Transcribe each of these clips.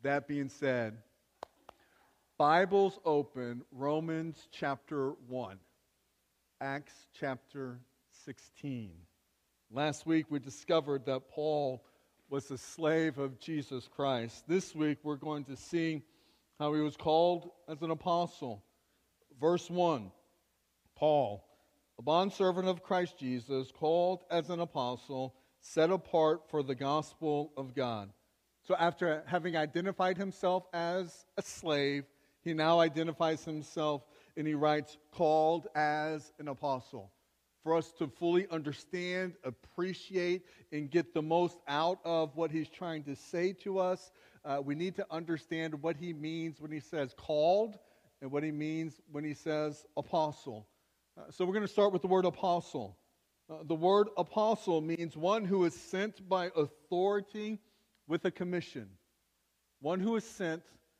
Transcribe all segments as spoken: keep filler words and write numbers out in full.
That being said, Bibles open, Romans chapter one, Acts chapter sixteen. Last week we discovered that Paul was a slave of Jesus Christ. This week we're going to see how he was called as an apostle. Verse one, Paul, a bondservant of Christ Jesus, called as an apostle, set apart for the gospel of God. So after having identified himself as a slave, he now identifies himself and he writes, called as an apostle. For us to fully understand, appreciate, and get the most out of what he's trying to say to us, uh, we need to understand what he means when he says called and what he means when he says apostle. Uh, so we're going to start with the word apostle. Uh, the word apostle means one who is sent by authority with a commission. One who is sent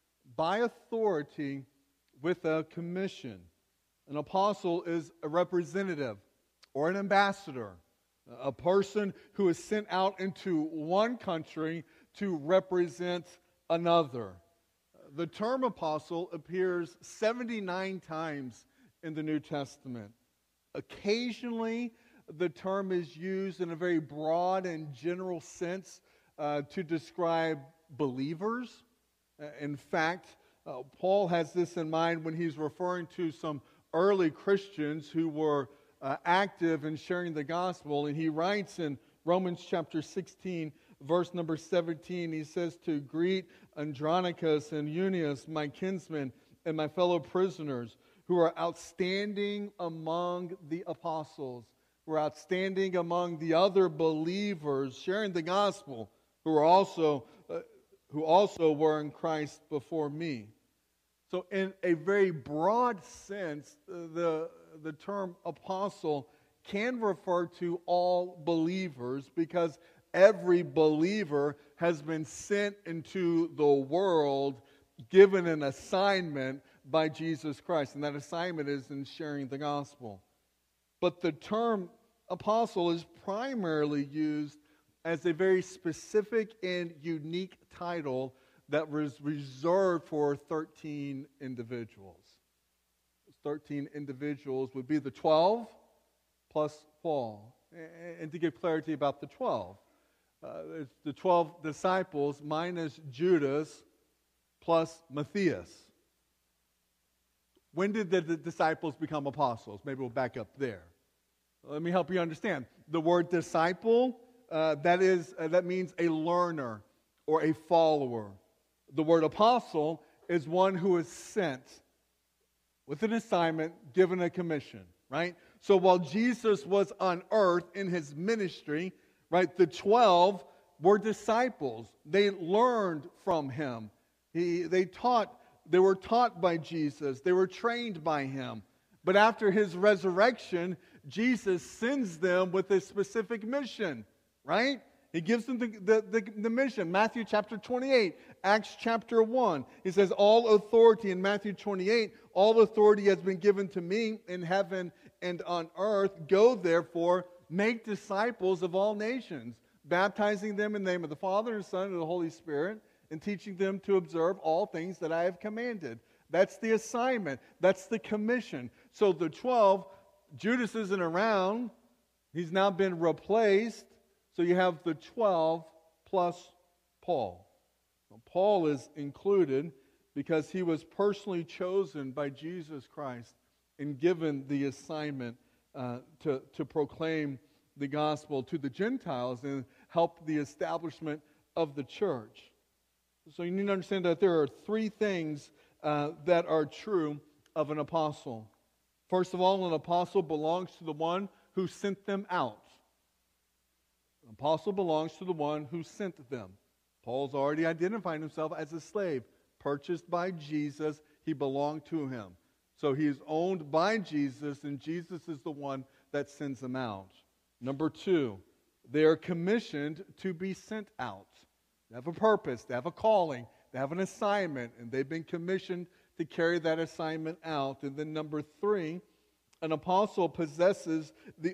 by authority with a commission. An apostle is a representative or an ambassador, a person who is sent out into one country to represent another. The term apostle appears seventy-nine times in the New Testament. Occasionally, the term is used in a very broad and general sense uh, to describe believers. Uh, in fact, uh, Paul has this in mind when he's referring to some early Christians who were uh, active in sharing the gospel. And he writes in Romans chapter sixteen, verse number seventeen, he says to greet Andronicus and Eunice, my kinsmen and my fellow prisoners, who are outstanding among the apostles, who are outstanding among the other believers sharing the gospel, who are also uh, who also were in Christ before me. So in a very broad sense, the, the term apostle can refer to all believers because every believer has been sent into the world, given an assignment by Jesus Christ. And that assignment is in sharing the gospel. But the term apostle is primarily used as a very specific and unique title that was reserved for thirteen individuals. Those thirteen individuals would be the twelve plus Paul. And to give clarity about the twelve, uh, it's the twelve disciples minus Judas plus Matthias. When did the, the disciples become apostles? Maybe we'll back up there. Let me help you understand. The word disciple, uh, that is uh, that means a learner or a follower. The word apostle is one who is sent with an assignment, given a commission, right? So while Jesus was on earth in his ministry, right, the twelve were disciples. They learned from him. He, they taught, they were taught by Jesus. They were trained by him. But after his resurrection, Jesus sends them with a specific mission, right? He gives them the, the, the, the mission. Matthew chapter twenty-eight, Acts chapter one. He says, all authority in Matthew twenty-eight, all authority has been given to me in heaven and on earth. Go therefore, make disciples of all nations, baptizing them in the name of the Father and Son and the Holy Spirit, and teaching them to observe all things that I have commanded. That's the assignment. That's the commission. So the twelve, Judas isn't around. He's now been replaced. So you have the twelve plus Paul. Now, Paul is included because he was personally chosen by Jesus Christ and given the assignment uh, to, to proclaim the gospel to the Gentiles and help the establishment of the church. So you need to understand that there are three things uh, that are true of an apostle. First of all, an apostle belongs to the one who sent them out. An apostle belongs to the one who sent them. Paul's already identified himself as a slave, purchased by Jesus. He belonged to him. So he is owned by Jesus, and Jesus is the one that sends them out. Number two, they are commissioned to be sent out. They have a purpose, they have a calling, they have an assignment, and they've been commissioned to carry that assignment out. And then number three, an apostle possesses the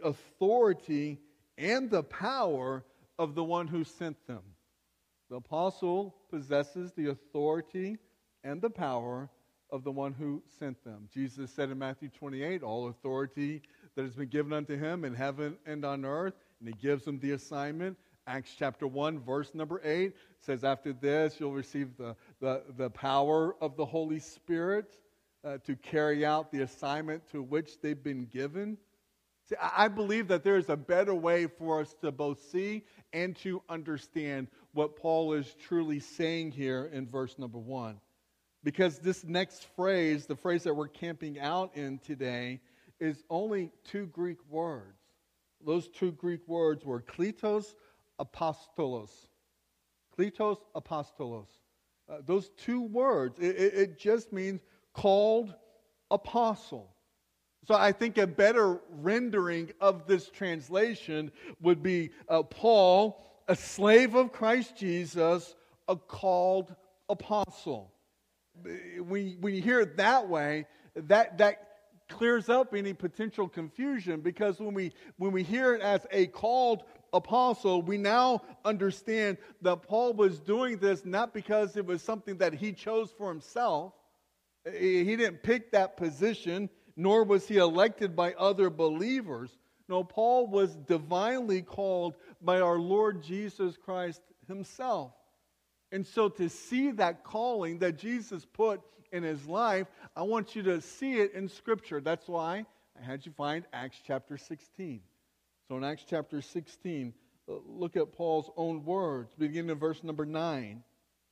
authority and the power of the one who sent them. The apostle possesses the authority and the power of the one who sent them. Jesus said in Matthew twenty-eight, all authority that has been given unto him in heaven and on earth, and he gives them the assignment. Acts chapter one, verse number eight says, after this you'll receive the, the, the power of the Holy Spirit uh, to carry out the assignment to which they've been given. See, I believe that there is a better way for us to both see and to understand what Paul is truly saying here in verse number one. Because this next phrase, the phrase that we're camping out in today, is only two Greek words. Those two Greek words were kletos, apostolos. Kletos, apostolos. Uh, those two words, it, it, it just means called apostle. So I think a better rendering of this translation would be uh, Paul, a slave of Christ Jesus, a called apostle. When, when you hear it that way, that, that clears up any potential confusion, because when we, when we hear it as a called apostle, we now understand that Paul was doing this not because it was something that he chose for himself. He didn't pick that position, nor was he elected by other believers. No, Paul was divinely called by our Lord Jesus Christ himself. And so to see that calling that Jesus put in his life, I want you to see it in Scripture. That's why I had you find Acts chapter sixteen. So in Acts chapter sixteen, look at Paul's own words, beginning in verse number nine.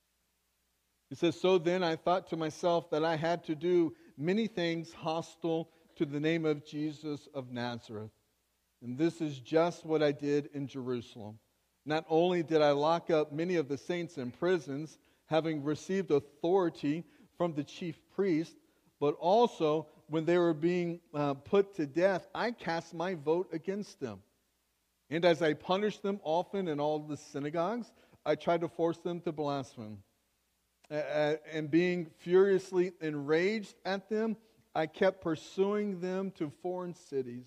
He says, so then I thought to myself that I had to do many things hostile to the name of Jesus of Nazareth. And this is just what I did in Jerusalem. Not only did I lock up many of the saints in prisons, having received authority from the chief priest, but also when they were being uh, put to death, I cast my vote against them. And as I punished them often in all the synagogues, I tried to force them to blaspheme. Uh, and being furiously enraged at them, I kept pursuing them to foreign cities.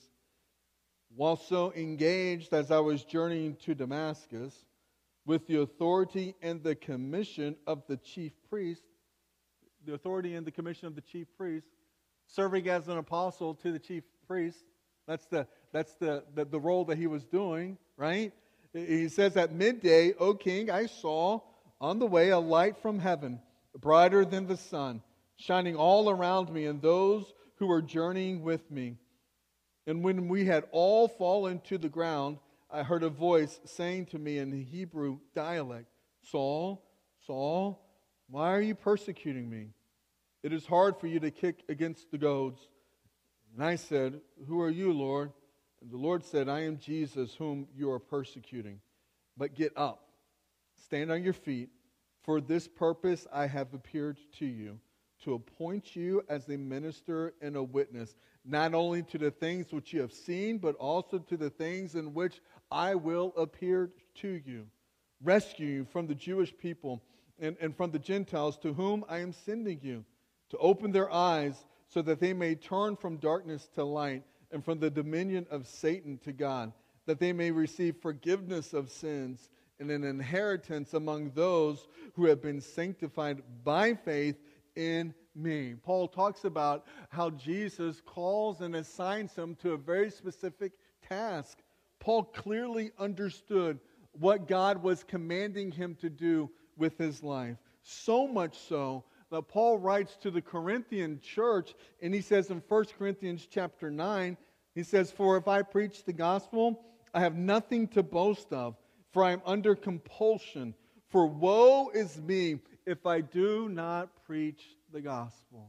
While so engaged as I was journeying to Damascus, with the authority and the commission of the chief priest, the authority and the commission of the chief priest, serving as an apostle to the chief priest, that's the that's the, the, the role that he was doing, right? He says, at midday, O king, I saw on the way a light from heaven, brighter than the sun, shining all around me and those who were journeying with me. And when we had all fallen to the ground, I heard a voice saying to me in the Hebrew dialect, Saul, Saul, why are you persecuting me? It is hard for you to kick against the goads. And I said, who are you, Lord? And the Lord said, I am Jesus whom you are persecuting. But get up, stand on your feet. For this purpose I have appeared to you, to appoint you as a minister and a witness, not only to the things which you have seen, but also to the things in which I will appear to you, rescue you from the Jewish people and, and from the Gentiles to whom I am sending you, to open their eyes so that they may turn from darkness to light and from the dominion of Satan to God, that they may receive forgiveness of sins and an inheritance among those who have been sanctified by faith in me. Paul talks about how Jesus calls and assigns him to a very specific task. Paul clearly understood what God was commanding him to do with his life. So much so that Paul writes to the Corinthian church, and he says in First Corinthians chapter nine, he says, for if I preach the gospel, I have nothing to boast of, for I am under compulsion. For woe is me if I do not preach the gospel.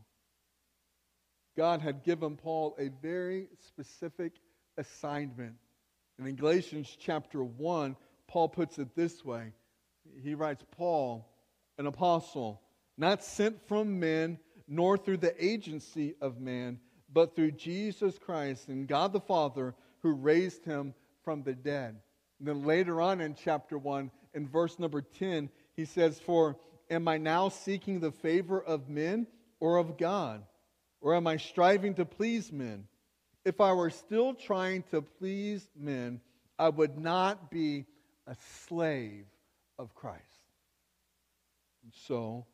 God had given Paul a very specific assignment. And in Galatians chapter one, Paul puts it this way. He writes, Paul, an apostle, not sent from men, nor through the agency of man, but through Jesus Christ and God the Father, who raised him from the dead. And then later on in chapter one, in verse number ten, he says, for am I now seeking the favor of men or of God? Or am I striving to please men? If I were still trying to please men, I would not be a slave of Christ. So,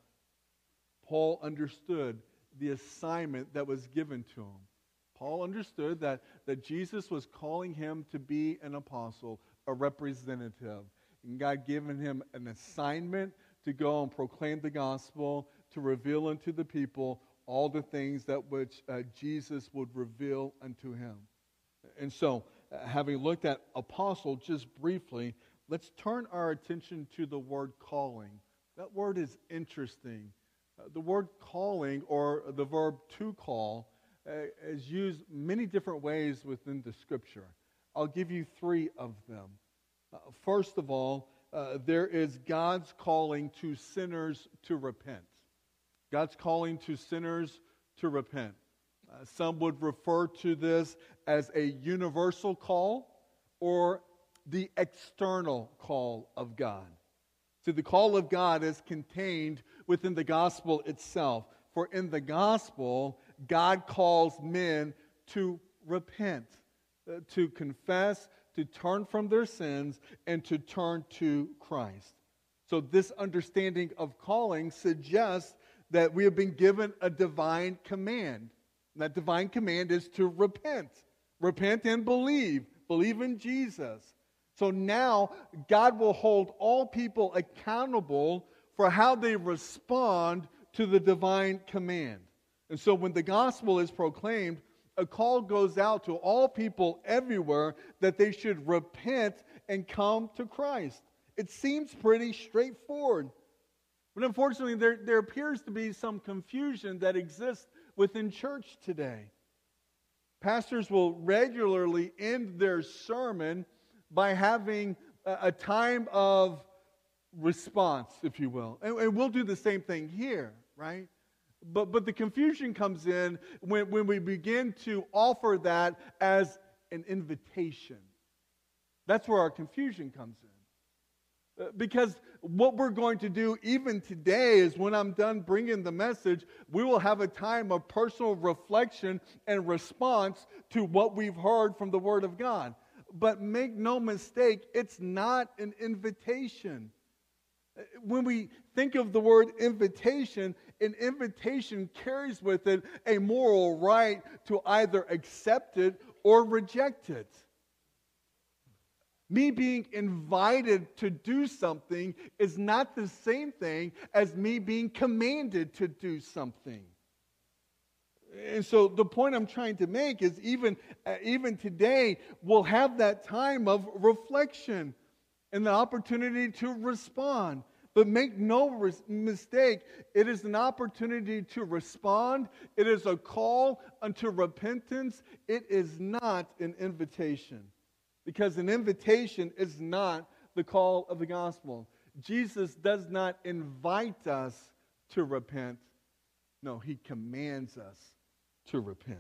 Paul understood the assignment that was given to him. Paul understood that, that Jesus was calling him to be an apostle, a representative. And God given him an assignment to go and proclaim the gospel, to reveal unto the people all the things that which uh, Jesus would reveal unto him. And so, uh, having looked at apostle just briefly, let's turn our attention to the word calling. That word is interesting. Uh, the word calling, or the verb to call, uh, is used many different ways within the Scripture. I'll give you three of them. Uh, first of all, uh, there is God's calling to sinners to repent. God's calling to sinners to repent. Uh, some would refer to this as a universal call or the external call of God. See, the call of God is contained within the gospel itself. For in the gospel, God calls men to repent, uh, to confess, to turn from their sins, and to turn to Christ. So this understanding of calling suggests that we have been given a divine command. And that divine command is to repent. Repent and believe. Believe in Jesus. So now, God will hold all people accountable for how they respond to the divine command. And so when the gospel is proclaimed, a call goes out to all people everywhere that they should repent and come to Christ. It seems pretty straightforward. But unfortunately, there, there appears to be some confusion that exists within church today. Pastors will regularly end their sermon by having a, a time of response, if you will. And, and we'll do the same thing here, right? But, but the confusion comes in when, when we begin to offer that as an invitation. That's where our confusion comes in. Uh, because what we're going to do even today is when I'm done bringing the message, we will have a time of personal reflection and response to what we've heard from the Word of God. But make no mistake, it's not an invitation. When we think of the word invitation, an invitation carries with it a moral right to either accept it or reject it. Me being invited to do something is not the same thing as me being commanded to do something. And so the point I'm trying to make is even, uh, even today, we'll have that time of reflection and the opportunity to respond. But make no res- mistake, it is an opportunity to respond. It is a call unto repentance. It is not an invitation. Because an invitation is not the call of the gospel. Jesus does not invite us to repent. No, He commands us to repent.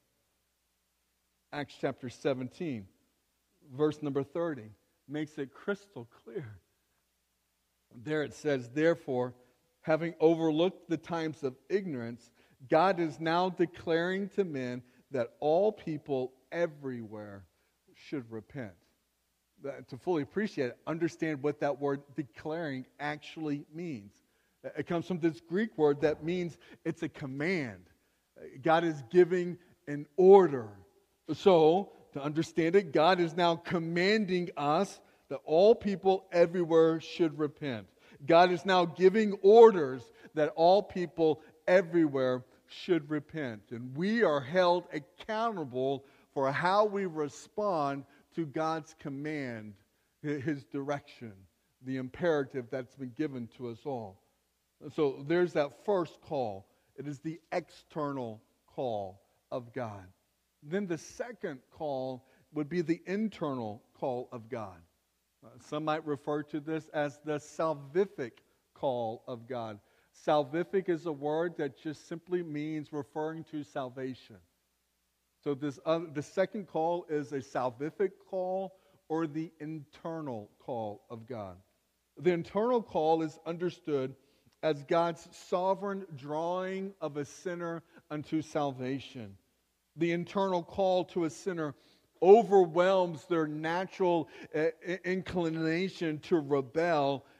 Acts chapter seventeen, verse number thirty, makes it crystal clear. There it says, therefore, having overlooked the times of ignorance, God is now declaring to men that all people everywhere should repent. That, to fully appreciate it, understand what that word declaring actually means. It comes from this Greek word that means it's a command. God is giving an order. So, to understand it, God is now commanding us that all people everywhere should repent. God is now giving orders that all people everywhere should repent. And we are held accountable for how we respond to God's command, His direction, the imperative that's been given to us all. So there's that first call. It is the external call of God. Then the second call would be the internal call of God. Uh, some might refer to this as the salvific call of God. Salvific is a word that just simply means referring to salvation. So this uh, the second call is a salvific call or the internal call of God. The internal call is understood as God's sovereign drawing of a sinner unto salvation. The internal call to a sinner overwhelms their natural uh, inclination to rebel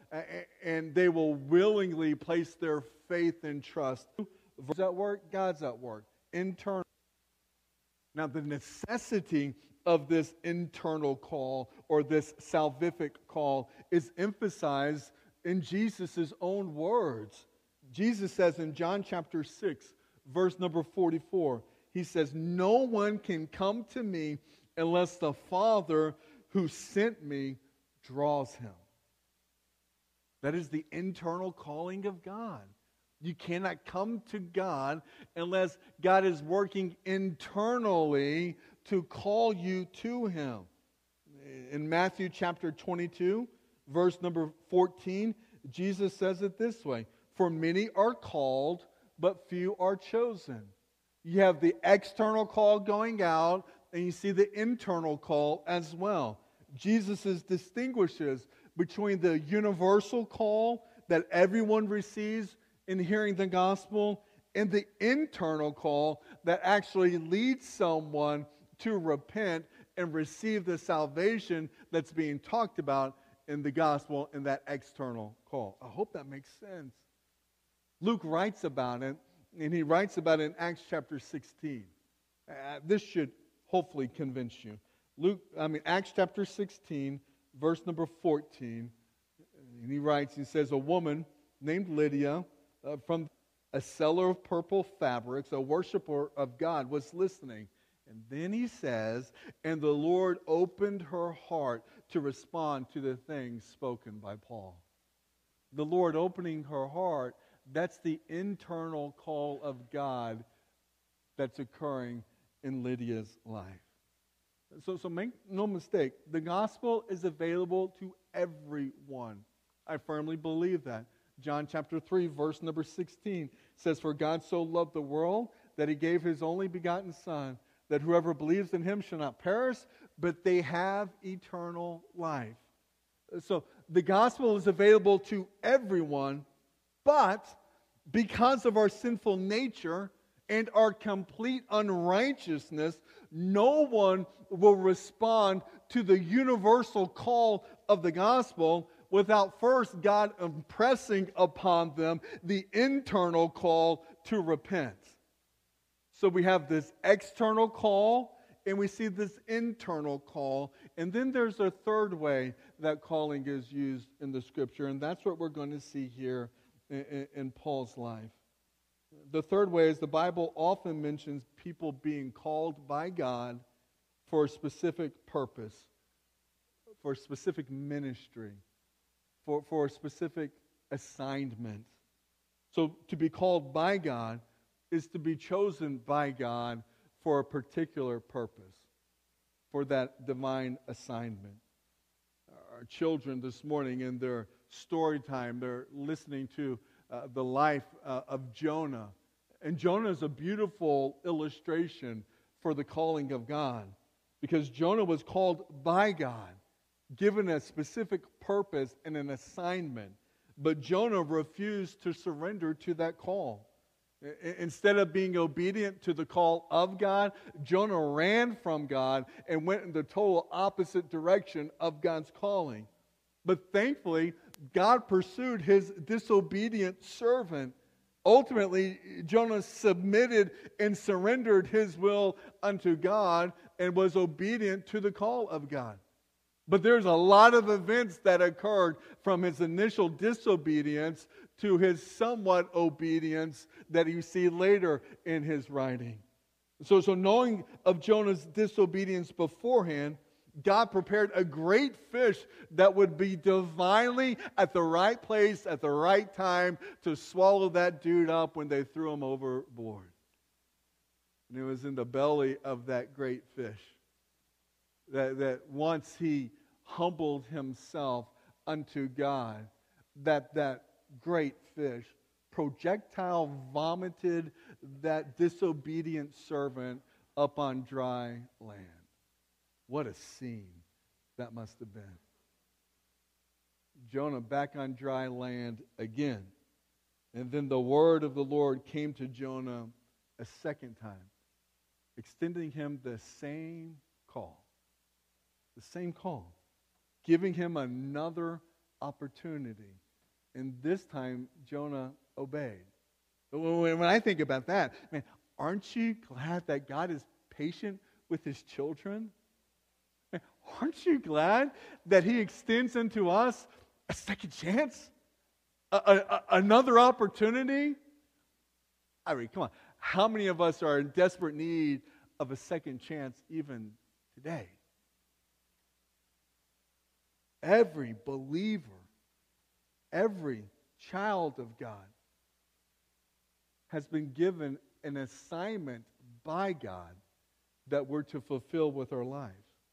and they will willingly place their faith and trust. God's at work, God's at work. Internal. Now, the necessity of this internal call or this salvific call is emphasized in Jesus' own words. Jesus says in John chapter six, verse number forty-four, he says, "No one can come to me unless the Father who sent me draws him." That is the internal calling of God. You cannot come to God unless God is working internally to call you to Him. In Matthew chapter twenty-two, verse number fourteen, Jesus says it this way, "For many are called, but few are chosen." You have the external call going out, and you see the internal call as well. Jesus distinguishes between the universal call that everyone receives in hearing the gospel and the internal call that actually leads someone to repent and receive the salvation that's being talked about in the gospel in that external call. I hope that makes sense. Luke writes about it, and he writes about it in Acts chapter sixteen. Uh, this should hopefully convince you. Luke, I mean Acts chapter sixteen, verse number fourteen. And he writes, he says, "A woman named Lydia, uh, from a seller of purple fabrics, a worshiper of God, was listening." And then he says, "And the Lord opened her heart to respond to the things spoken by Paul." The Lord opening her heart, that's the internal call of God that's occurring in Lydia's life. So, so make no mistake, the gospel is available to everyone. I firmly believe that. John chapter three, verse number sixteen says, "For God so loved the world that He gave His only begotten Son, that whoever believes in Him shall not perish, but they have eternal life." So the gospel is available to everyone, but because of our sinful nature and our complete unrighteousness, no one will respond to the universal call of the gospel without first God impressing upon them the internal call to repent. So we have this external call, and we see this internal call. And then there's a third way that calling is used in the Scripture, and that's what we're going to see here in, in, in Paul's life. The third way is the Bible often mentions people being called by God for a specific purpose, for a specific ministry, for, for a specific assignment. So to be called by God is to be chosen by God for a particular purpose, for that divine assignment. Our children this morning in their story time, they're listening to uh, the life uh, of Jonah. And Jonah is a beautiful illustration for the calling of God, because Jonah was called by God, given a specific purpose and an assignment. But Jonah refused to surrender to that call. Instead of being obedient to the call of God, Jonah ran from God and went in the total opposite direction of God's calling. But thankfully, God pursued His disobedient servant. Ultimately, Jonah submitted and surrendered his will unto God and was obedient to the call of God. But there's a lot of events that occurred from his initial disobedience to his somewhat obedience that you see later in his writing. So, so knowing of Jonah's disobedience beforehand, God prepared a great fish that would be divinely at the right place at the right time to swallow that dude up when they threw him overboard. And it was in the belly of that great fish that, that once he humbled himself unto God, that that great fish projectile vomited that disobedient servant up on dry land. What a scene that must have been. Jonah back on dry land again. And then the word of the Lord came to Jonah a second time, extending him the same call. The same call. Giving him another opportunity. And this time, Jonah obeyed. When I think about that, man, aren't you glad that God is patient with his children? Man, aren't you glad that he extends unto us a second chance? A, a, a, another opportunity? I mean, come on. How many of us are in desperate need of a second chance even today? Every believer, every child of God has been given an assignment by God that we're to fulfill with our lives.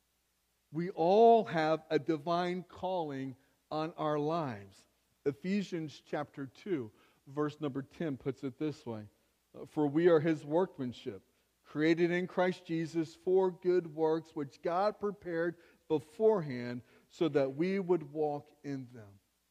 We all have a divine calling on our lives. Ephesians chapter two, verse number ten puts it this way. For we are his workmanship, created in Christ Jesus for good works, which God prepared beforehand so that we would walk in them.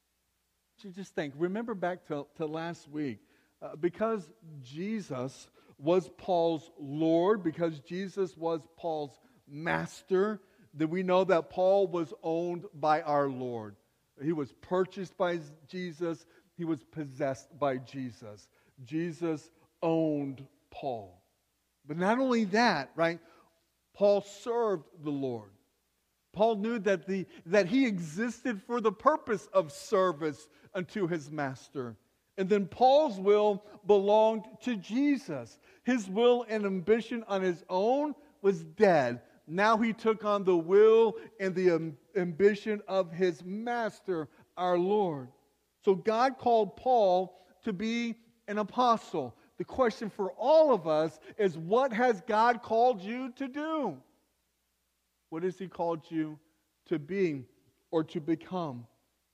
So just think, remember back to, to last week, uh, because Jesus was Paul's Lord, because Jesus was Paul's master, then we know that Paul was owned by our Lord. He was purchased by Jesus. He was possessed by Jesus. Jesus owned Paul. But not only that, right? Paul served the Lord. Paul knew that, the, that he existed for the purpose of service unto his master. And then Paul's will belonged to Jesus. His will and ambition on his own was dead. Now he took on the will and the um, ambition of his master, our Lord. So God called Paul to be an apostle. The question for all of us is, what has God called you to do? What has he called you to be or to become?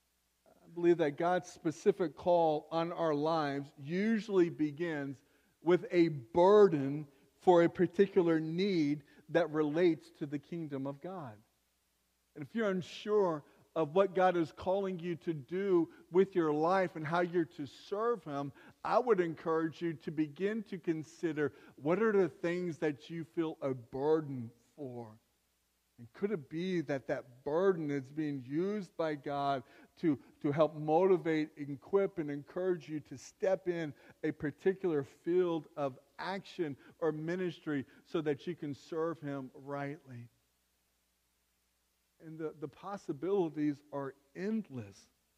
I believe that God's specific call on our lives usually begins with a burden for a particular need that relates to the kingdom of God. And if you're unsure of what God is calling you to do with your life and how you're to serve him, I would encourage you to begin to consider, what are the things that you feel a burden for? And could it be that that burden is being used by God to, to help motivate, equip, and encourage you to step in a particular field of action or ministry so that you can serve him rightly? And the, the possibilities are endless.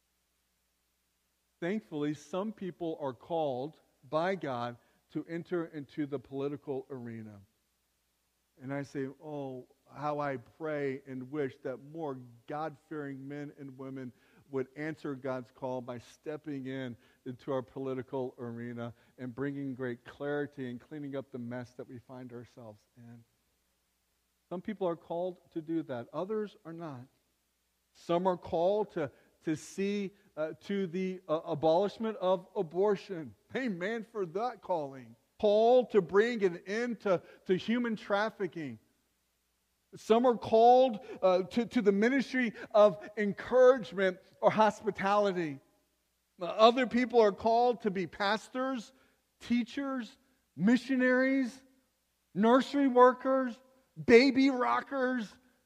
Thankfully, some people are called by God to enter into the political arena. And I say, oh, how I pray and wish that more God-fearing men and women would answer God's call by stepping in into our political arena and bringing great clarity and cleaning up the mess that we find ourselves in. Some people are called to do that. Others are not. Some are called to, to see uh, to the uh, abolishment of abortion. Amen for that calling. Called to bring an end to, to human trafficking. Some are called uh, to, to the ministry of encouragement or hospitality. Other people are called to be pastors, teachers, missionaries, nursery workers, baby rockers,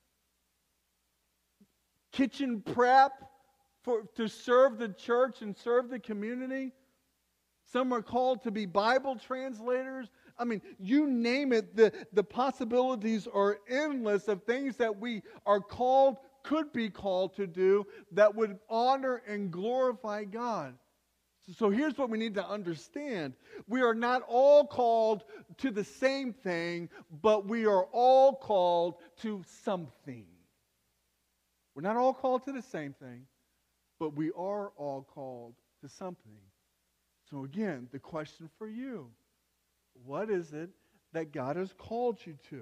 kitchen prep for, to serve the church and serve the community. Some are called to be Bible translators. I mean, you name it, the, the possibilities are endless of things that we are called, could be called to do that would honor and glorify God. So here's what we need to understand. We are not all called to the same thing, but we are all called to something. We're not all called to the same thing, but we are all called to something. So again, the question for you, what is it that God has called you to?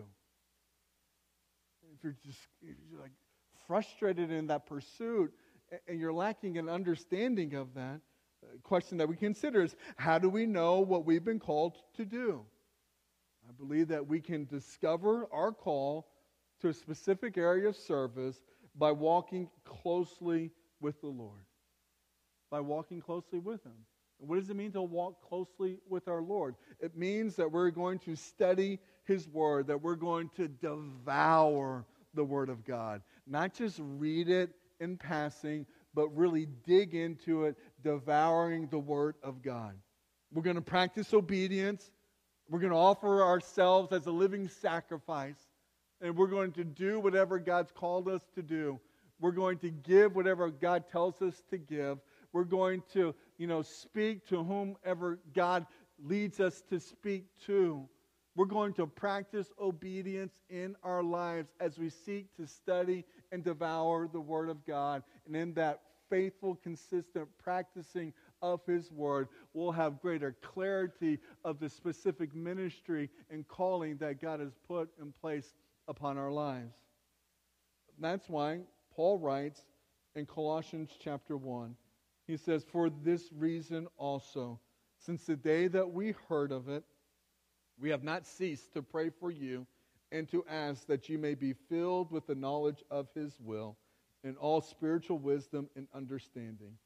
If you're just if you're like frustrated in that pursuit and you're lacking an understanding of that, the question that we consider is, how do we know what we've been called to do? I believe that we can discover our call to a specific area of service by walking closely with the Lord. By walking closely with him. What does it mean to walk closely with our Lord? It means that we're going to study his word, that we're going to devour the word of God. Not just read it in passing, but really dig into it, devouring the Word of God. We're going to practice obedience. We're going to offer ourselves as a living sacrifice. And we're going to do whatever God's called us to do. We're going to give whatever God tells us to give. We're going to, you know, speak to whomever God leads us to speak to. We're going to practice obedience in our lives as we seek to study and devour the Word of God. And in that faithful, consistent practicing of His Word, we'll have greater clarity of the specific ministry and calling that God has put in place upon our lives. That's why Paul writes in Colossians chapter one, he says, "For this reason also, since the day that we heard of it, we have not ceased to pray for you and to ask that you may be filled with the knowledge of His will in all spiritual wisdom and understanding,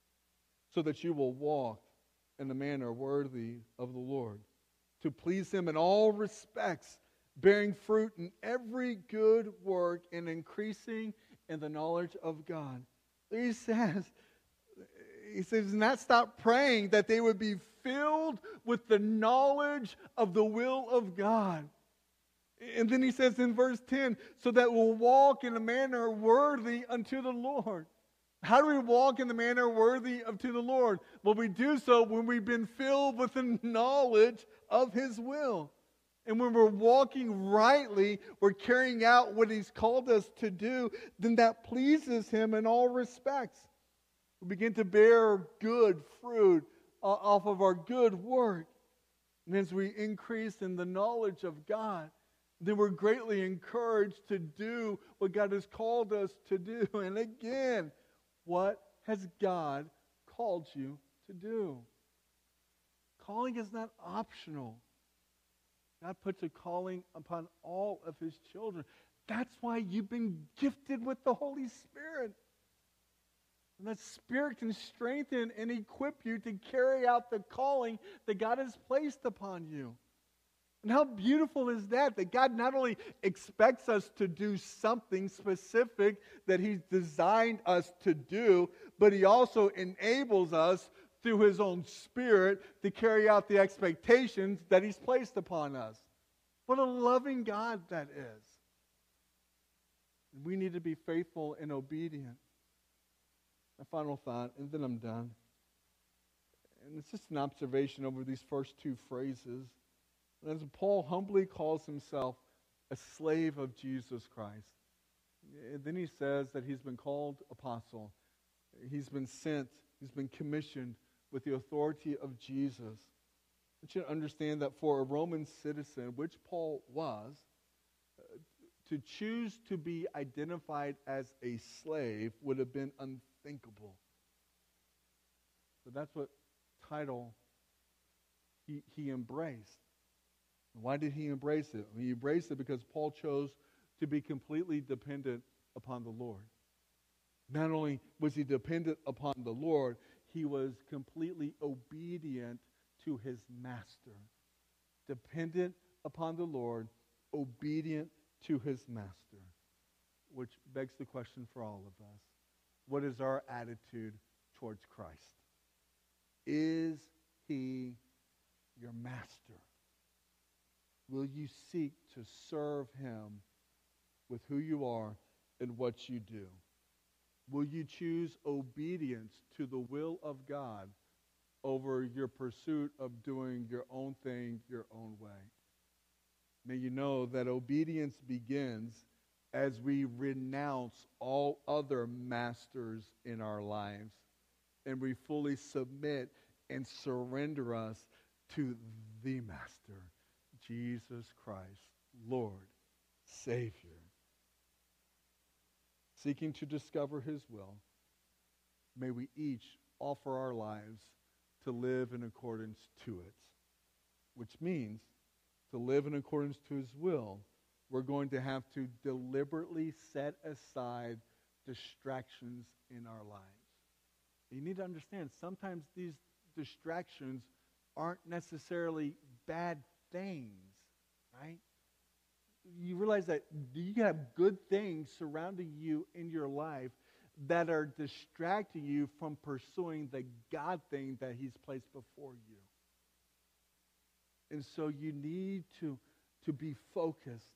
so that you will walk in a manner worthy of the Lord, to please Him in all respects, bearing fruit in every good work and increasing in the knowledge of God." He says, he says, not stop praying that they would be filled with the knowledge of the will of God. And then he says in verse ten, so that we'll walk in a manner worthy unto the Lord. How do we walk in the manner worthy unto the Lord? Well, we do so when we've been filled with the knowledge of His will. And when we're walking rightly, we're carrying out what He's called us to do, then that pleases Him in all respects. We begin to bear good fruit off of our good work. And as we increase in the knowledge of God, then we're greatly encouraged to do what God has called us to do. And again, what has God called you to do? Calling is not optional. God puts a calling upon all of His children. That's why you've been gifted with the Holy Spirit. And that Spirit can strengthen and equip you to carry out the calling that God has placed upon you. And how beautiful is that? That God not only expects us to do something specific that He's designed us to do, but He also enables us through His own Spirit to carry out the expectations that He's placed upon us. What a loving God that is. We need to be faithful and obedient. My final thought, and then I'm done. And it's just an observation over these first two phrases. As Paul humbly calls himself a slave of Jesus Christ. And then he says that he's been called apostle. He's been sent. He's been commissioned with the authority of Jesus. I want you to understand that for a Roman citizen, which Paul was, uh, to choose to be identified as a slave would have been unthinkable. But that's what title he, he embraced. Why did he embrace it? He embraced it because Paul chose to be completely dependent upon the Lord. Not only was he dependent upon the Lord, he was completely obedient to his master. Dependent upon the Lord, obedient to his master. Which begs the question for all of us. What is our attitude towards Christ? Is He your master? Will you seek to serve Him with who you are and what you do? Will you choose obedience to the will of God over your pursuit of doing your own thing your own way? May you know that obedience begins as we renounce all other masters in our lives and we fully submit and surrender us to the Master, Jesus Christ, Lord, Savior. Seeking to discover His will, may we each offer our lives to live in accordance to it. Which means, to live in accordance to His will, we're going to have to deliberately set aside distractions in our lives. You need to understand, sometimes these distractions aren't necessarily bad things, right? You realize that you have good things surrounding you in your life that are distracting you from pursuing the God thing that He's placed before you. And so you need to, to be focused,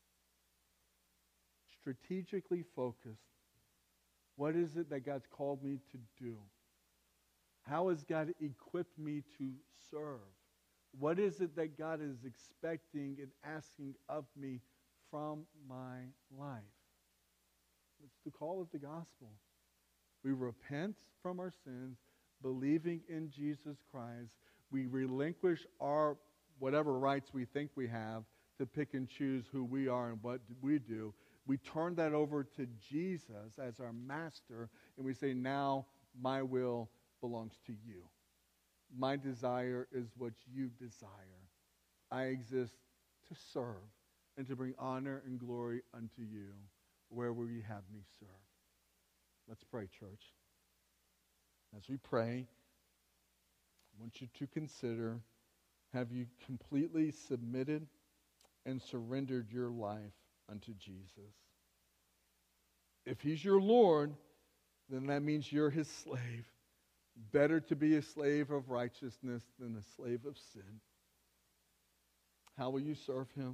strategically focused. What is it that God's called me to do? How has God equipped me to serve? What is it that God is expecting and asking of me from my life? It's the call of the gospel. We repent from our sins, believing in Jesus Christ. We relinquish our whatever rights we think we have to pick and choose who we are and what we do. We turn that over to Jesus as our master, and we say, now my will belongs to you. My desire is what you desire. I exist to serve and to bring honor and glory unto you wherever you have me serve. Let's pray, church. As we pray, I want you to consider, have you completely submitted and surrendered your life unto Jesus? If He's your Lord, then that means you're His slave. Better to be a slave of righteousness than a slave of sin. How will you serve Him?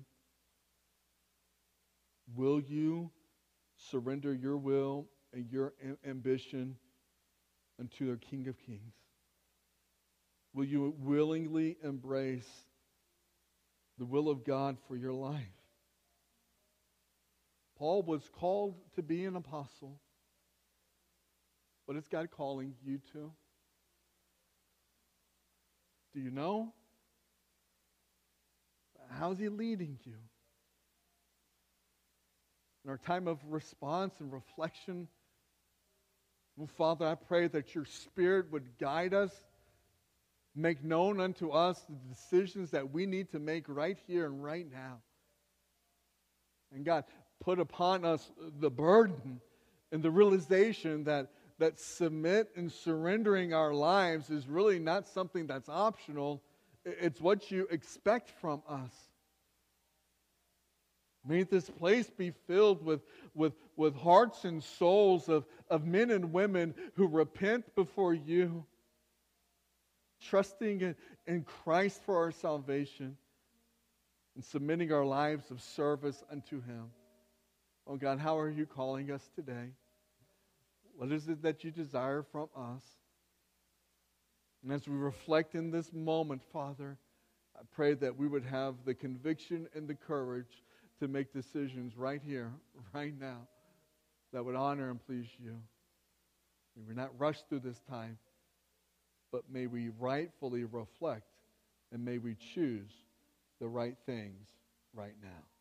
Will you surrender your will and your ambition unto the King of Kings? Will you willingly embrace the will of God for your life? Paul was called to be an apostle. What is God calling you to? Do you know? How's He leading you? In our time of response and reflection, well, Father, I pray that your Spirit would guide us, make known unto us the decisions that we need to make right here and right now. And God, put upon us the burden and the realization that that submit and surrendering our lives is really not something that's optional. It's what you expect from us. May this place be filled with, with, with hearts and souls of, of men and women who repent before you, trusting in, in Christ for our salvation, and submitting our lives of service unto Him. Oh God, how are you calling us today? What is it that you desire from us? And as we reflect in this moment, Father, I pray that we would have the conviction and the courage to make decisions right here, right now, that would honor and please you. May we not rush through this time, but may we rightfully reflect, and may we choose the right things right now.